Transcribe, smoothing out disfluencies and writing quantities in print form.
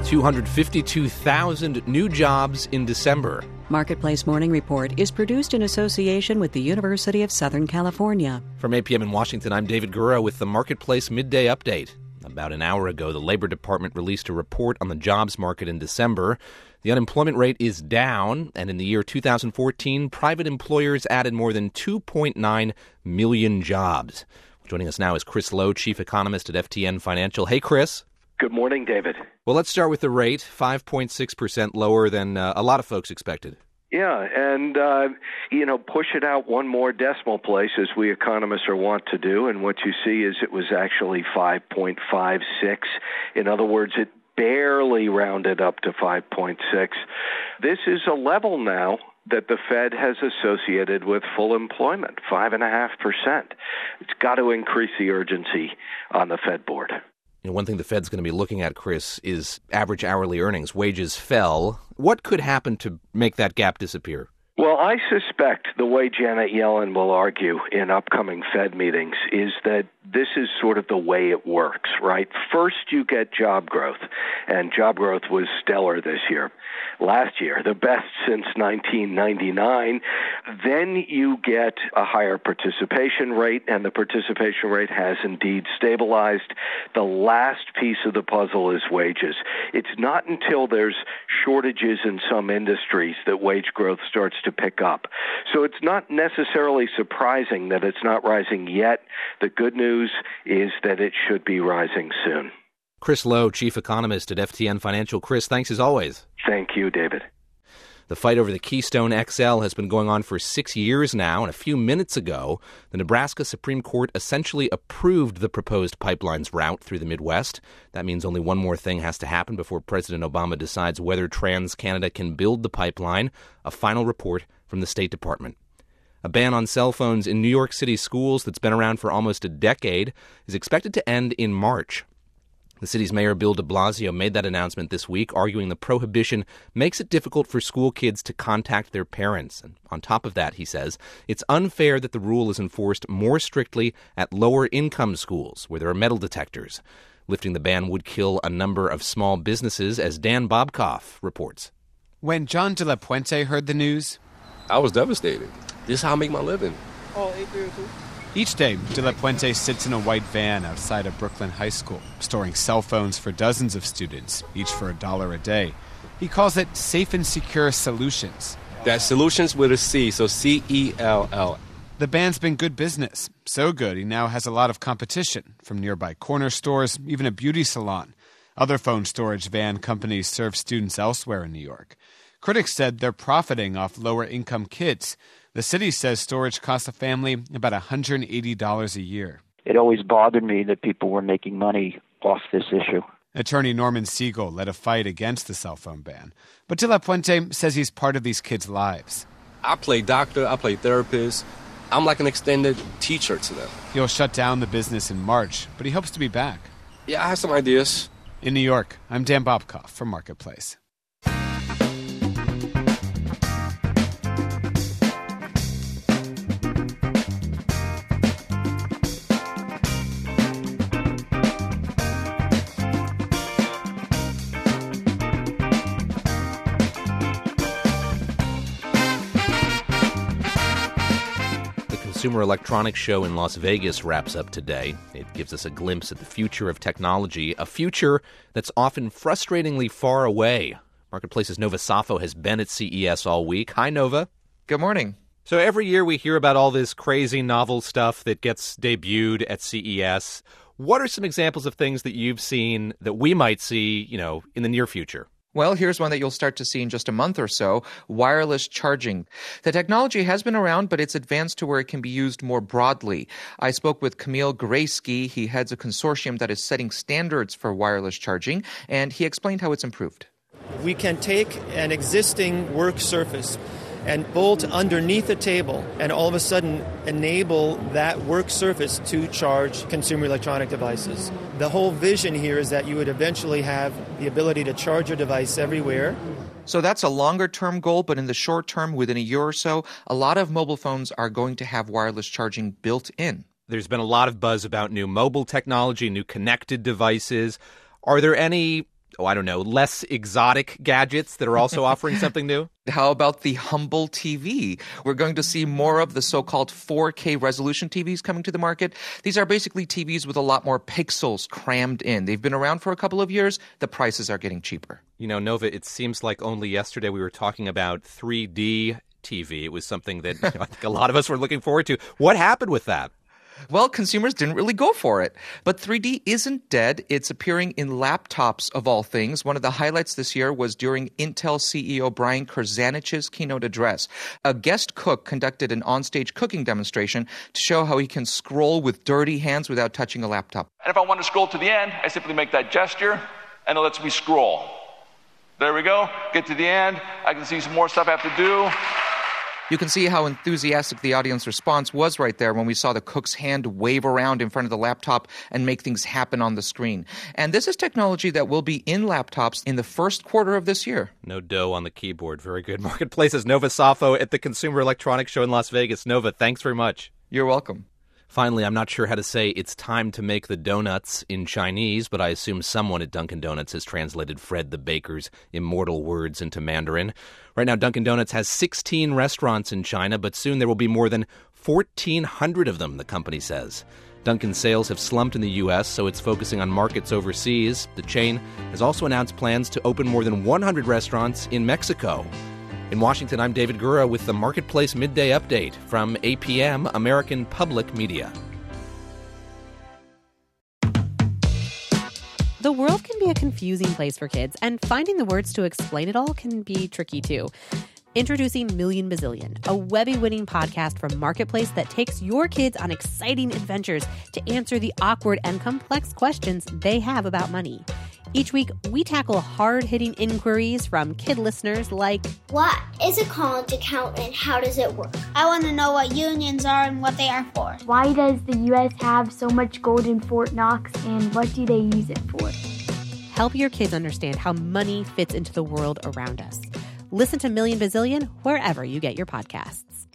252,000 new jobs in December. Marketplace Morning Report is produced in association with the University of Southern California. From 8 p.m. in Washington, I'm David Gura with the Marketplace Midday Update. About an hour ago, the Labor Department released a report on the jobs market in December. The unemployment rate is down, and in the year 2014, private employers added more than 2.9 million jobs. Joining us now is Chris Lowe, chief economist at FTN Financial. Hey, Chris. Good morning, David. Well, let's start with the rate, 5.6% lower than a lot of folks expected. Yeah, and, push it out one more decimal place, as we economists are wont to do, and what you see is it was actually 5.56. In other words, it barely rounded up to 5.6. This is a level now that the Fed has associated with full employment, 5.5%. It's got to increase the urgency on the Fed board. One thing the Fed's going to be looking at, Chris, is average hourly earnings. Wages fell. What could happen to make that gap disappear? Well, I suspect the way Janet Yellen will argue in upcoming Fed meetings is that this is sort of the way it works, right? First, you get job growth, and job growth was stellar this year. Last year, the best since 1999. Then you get a higher participation rate, and the participation rate has indeed stabilized. The last piece of the puzzle is wages. It's not until there's shortages in some industries that wage growth starts to pick up. So it's not necessarily surprising that it's not rising yet. The good news is that it should be rising soon. Chris Lowe, chief economist at FTN Financial. Chris, thanks as always. Thank you, David. The fight over the Keystone XL has been going on for 6 years now, and a few minutes ago, the Nebraska Supreme Court essentially approved the proposed pipeline's route through the Midwest. That means only one more thing has to happen before President Obama decides whether TransCanada can build the pipeline, a final report from the State Department. A ban on cell phones in New York City schools that's been around for almost a decade is expected to end in March. The city's mayor, Bill de Blasio, made that announcement this week, arguing the prohibition makes it difficult for school kids to contact their parents. And on top of that, he says, it's unfair that the rule is enforced more strictly at lower-income schools where there are metal detectors. Lifting the ban would kill a number of small businesses, as Dan Bobkoff reports. When John De La Puente heard the news, I was devastated. This is how I make my living. Each day, De La Puente sits in a white van outside of Brooklyn High School, storing cell phones for dozens of students, each for $1 a day. He calls it Safe and Secure Solutions. That's solutions with a C, so C-E-L-L. The band's been good business. So good, he now has a lot of competition, from nearby corner stores, even a beauty salon. Other phone storage van companies serve students elsewhere in New York. Critics said they're profiting off lower-income kids. The city says storage costs a family about $180 a year. It always bothered me that people were making money off this issue. Attorney Norman Siegel led a fight against the cell phone ban. But De La Puente says he's part of these kids' lives. I play doctor, I play therapist. I'm like an extended teacher to them. He'll shut down the business in March, but he hopes to be back. Yeah, I have some ideas. In New York, I'm Dan Bobkoff for Marketplace. Consumer Electronics Show in Las Vegas wraps up today. It gives us a glimpse at the future of technology, a future that's often frustratingly far away. Marketplace's Nova Safo has been at CES all week. Hi, Nova. Good morning. So every year we hear about all this crazy novel stuff that gets debuted at CES. What are some examples of things that you've seen that we might see, in the near future? Well, here's one that you'll start to see in just a month or so, wireless charging. The technology has been around, but it's advanced to where it can be used more broadly. I spoke with Camille Grayski. He heads a consortium that is setting standards for wireless charging, and he explained how it's improved. We can take an existing work surface and bolt underneath a table and all of a sudden enable that work surface to charge consumer electronic devices. The whole vision here is that you would eventually have the ability to charge your device everywhere. So that's a longer-term goal, but in the short term, within a year or so, a lot of mobile phones are going to have wireless charging built in. There's been a lot of buzz about new mobile technology, new connected devices. Are there any less exotic gadgets that are also offering something new? How about the Humble TV? We're going to see more of the so-called 4K resolution TVs coming to the market. These are basically TVs with a lot more pixels crammed in. They've been around for a couple of years. The prices are getting cheaper. Nova, it seems like only yesterday we were talking about 3D TV. It was something that I think a lot of us were looking forward to. What happened with that? Well, consumers didn't really go for it. But 3D isn't dead. It's appearing in laptops, of all things. One of the highlights this year was during Intel CEO Brian Krzanich's keynote address. A guest cook conducted an onstage cooking demonstration to show how he can scroll with dirty hands without touching a laptop. And if I want to scroll to the end, I simply make that gesture, and it lets me scroll. There we go. Get to the end. I can see some more stuff I have to do. You can see how enthusiastic the audience response was right there when we saw the cook's hand wave around in front of the laptop and make things happen on the screen. And this is technology that will be in laptops in the first quarter of this year. No dough on the keyboard. Very good. Marketplace's Nova Safo at the Consumer Electronics Show in Las Vegas. Nova, thanks very much. You're welcome. Finally, I'm not sure how to say it's time to make the donuts in Chinese, but I assume someone at Dunkin' Donuts has translated Fred the Baker's immortal words into Mandarin. Right now, Dunkin' Donuts has 16 restaurants in China, but soon there will be more than 1,400 of them, the company says. Dunkin's sales have slumped in the U.S., so it's focusing on markets overseas. The chain has also announced plans to open more than 100 restaurants in Mexico. In Washington, I'm David Gura with the Marketplace Midday Update from APM, American Public Media. The world can be a confusing place for kids, and finding the words to explain it all can be tricky too. Introducing Million Bazillion, a Webby-winning podcast from Marketplace that takes your kids on exciting adventures to answer the awkward and complex questions they have about money. Each week, we tackle hard-hitting inquiries from kid listeners like, what is a college account and how does it work? I want to know what unions are and what they are for. Why does the U.S. have so much gold in Fort Knox and what do they use it for? Help your kids understand how money fits into the world around us. Listen to Million Bazillion wherever you get your podcasts.